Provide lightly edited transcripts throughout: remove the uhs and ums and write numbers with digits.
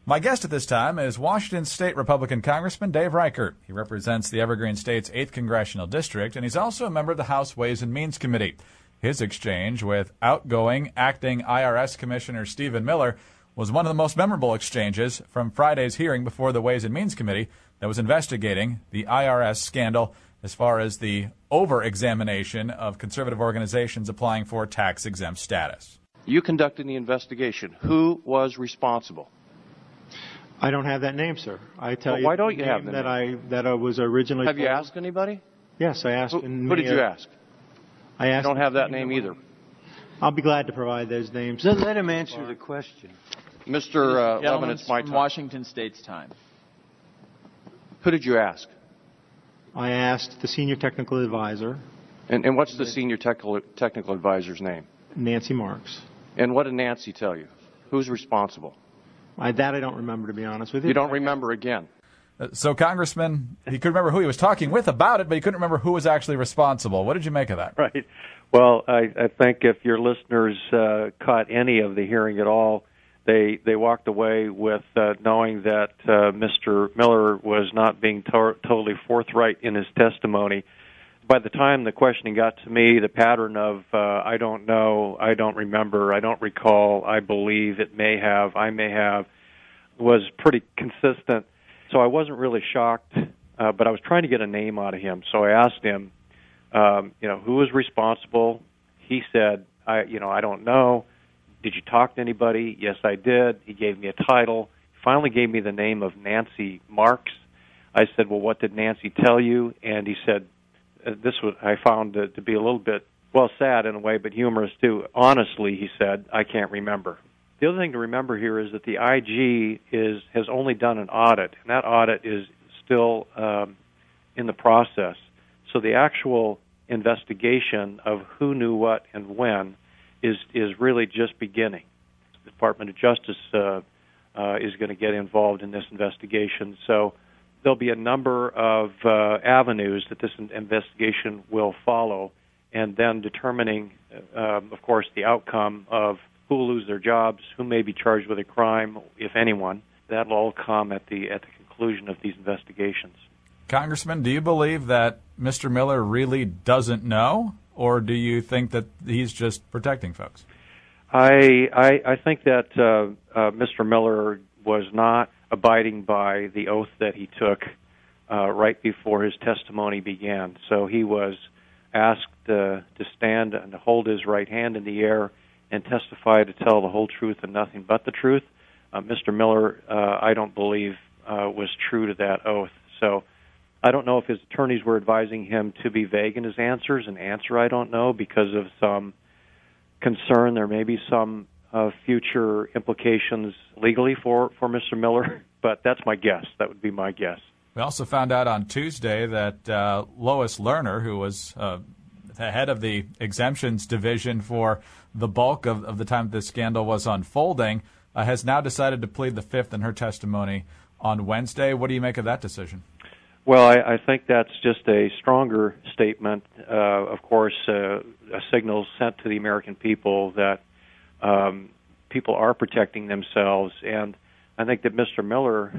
My guest at this time is Washington State Republican Congressman Dave Reichert. He represents the Evergreen State's 8th Congressional District, and he's also a member of the House Ways and Means Committee. His exchange with outgoing acting IRS Commissioner Stephen Miller was one of the most memorable exchanges from Friday's hearing before the Ways and Means Committee that was investigating the IRS scandal as far as the over-examination of conservative organizations applying for tax-exempt status. You conducted the investigation. Who was responsible? I don't have that name, sir. I tell well, you. Why don't you have the name? That I was originally. Have you asked anybody? Yes, I asked. Who did you ask? I asked. I don't have that name either. I'll be glad to provide those names. Let him answer the question. Mr. Levin, it's my time. Washington State's time. Who did you ask? I asked the senior technical advisor. And what's the senior technical advisor's name? Nancy Marks. And what did Nancy tell you? Who's responsible? I don't remember, to be honest with you. You don't remember again? So, Congressman, he could remember who he was talking with about it, but he couldn't remember who was actually responsible. What did you make of that? Right. Well, I think if your listeners caught any of the hearing at all, they walked away with knowing that Mr. Miller was not being totally forthright in his testimony. By the time the questioning got to me, the pattern of I don't know, I don't remember, I don't recall, I believe, it may have, I may have, was pretty consistent. So I wasn't really shocked, but I was trying to get a name out of him. So I asked him, who was responsible? He said, I don't know. Did you talk to anybody? Yes, I did. He gave me a title. He finally gave me the name of Nancy Marks. I said, well, what did Nancy tell you? And he said, I found to be a little bit, sad in a way, but humorous too. Honestly, he said, I can't remember. The other thing to remember here is that the IG has only done an audit, and that audit is still in the process. So the actual investigation of who knew what and when is really just beginning. The Department of Justice is going to get involved in this investigation. So there'll be a number of avenues that this investigation will follow, and then determining, of course, the outcome of who will lose their jobs, who may be charged with a crime, if anyone. That'll all come at the conclusion of these investigations. Congressman, do you believe that Mr. Miller really doesn't know, or do you think that he's just protecting folks? I think that Mr. Miller was not abiding by the oath that he took right before his testimony began. So he was asked to stand and to hold his right hand in the air and testify to tell the whole truth and nothing but the truth. Mr. Miller, I don't believe, was true to that oath. So I don't know if his attorneys were advising him to be vague in his answers. An answer I don't know because of some concern. There may be some future implications legally for Mr. Miller, but that's my guess. That would be my guess. We also found out on Tuesday that Lois Lerner, who was the head of the exemptions division for the bulk of the time this scandal was unfolding, has now decided to plead the fifth in her testimony on Wednesday. What do you make of that decision? Well, I think that's just a stronger statement, of course, a signal sent to the American people that people are protecting themselves. And I think that Mr. Miller,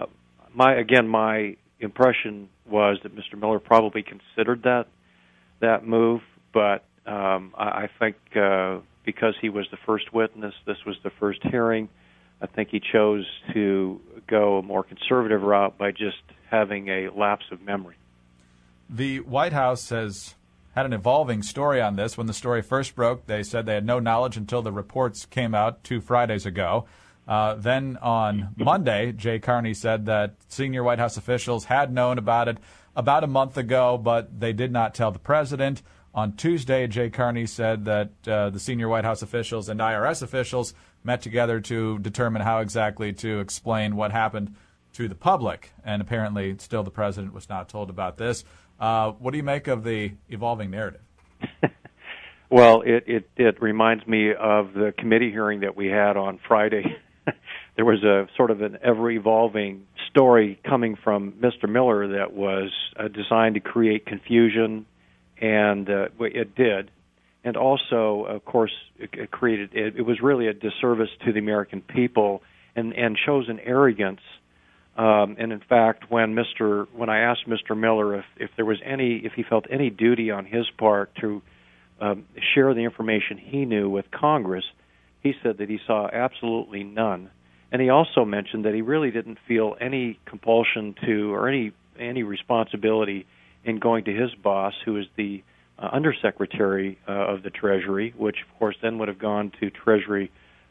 my impression was that Mr. Miller probably considered that move, but I think because he was the first witness, this was the first hearing, I think he chose to go a more conservative route by just having a lapse of memory. The White House has had an evolving story on this. When the story first broke, they said they had no knowledge until the reports came out 2 Fridays ago. Then on Monday, Jay Carney said that senior White House officials had known about it about a month ago, but they did not tell the president. On Tuesday, Jay Carney said that the senior White House officials and IRS officials met together to determine how exactly to explain what happened to the public, and apparently still the president was not told about this. What do you make of the evolving narrative? Well, it reminds me of the committee hearing that we had on Friday. There was a sort of an ever-evolving story coming from Mr. Miller that was designed to create confusion, and it did. And also, of course, it was really a disservice to the American people and shows an arrogance. And in fact, when I asked Mr. Miller if he felt any duty on his part to share the information he knew with Congress, he said that he saw absolutely none. And he also mentioned that he really didn't feel any compulsion to or any responsibility in going to his boss, who is the Undersecretary of the Treasury, which of course then would have gone to Treasury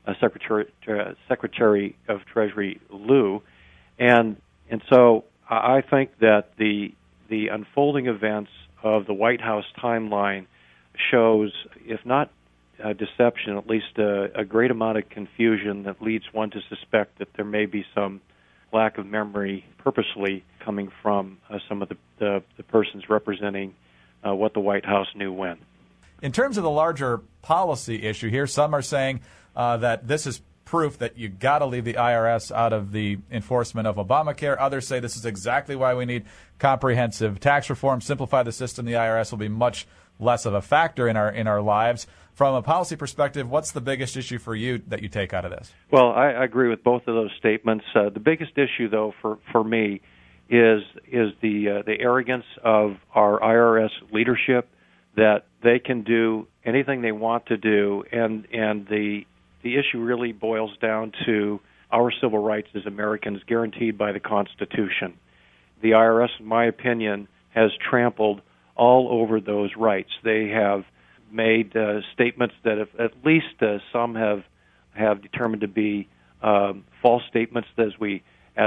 Secretary of Treasury Lew. And so I think that the unfolding events of the White House timeline shows, if not deception, at least a great amount of confusion that leads one to suspect that there may be some lack of memory purposely coming from some of the persons representing what the White House knew when. In terms of the larger policy issue here, some are saying that this is proof that you got to leave the IRS out of the enforcement of Obamacare. Others say this is exactly why we need comprehensive tax reform, simplify the system. The IRS will be much less of a factor in our lives. From a policy perspective, what's the biggest issue for you that you take out of this? Well, I agree with both of those statements. The biggest issue, though, for me, is the arrogance of our IRS leadership, that they can do anything they want to do, and the issue really boils down to our civil rights as Americans guaranteed by the Constitution. The IRS, in my opinion, has trampled all over those rights. They have made statements that at least some have determined to be false statements as we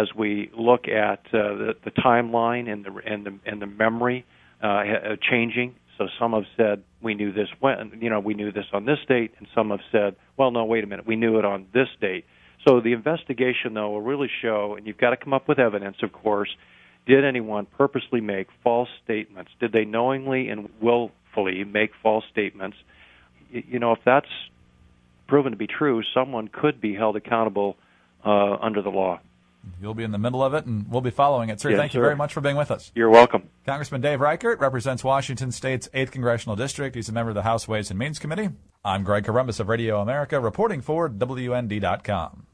look at the timeline and the memory changing. So some have said we knew this we knew this on this date, and some have said, well, no, wait a minute, we knew it on this date. So the investigation, though, will really show, and you've got to come up with evidence, of course, did anyone purposely make false statements? Did they knowingly and willfully make false statements? If that's proven to be true, someone could be held accountable under the law. You'll be in the middle of it, and we'll be following it. Sir, yes, thank you very much for being with us. You're welcome. Congressman Dave Reichert represents Washington State's 8th Congressional District. He's a member of the House Ways and Means Committee. I'm Greg Corombos of Radio America, reporting for WND.com.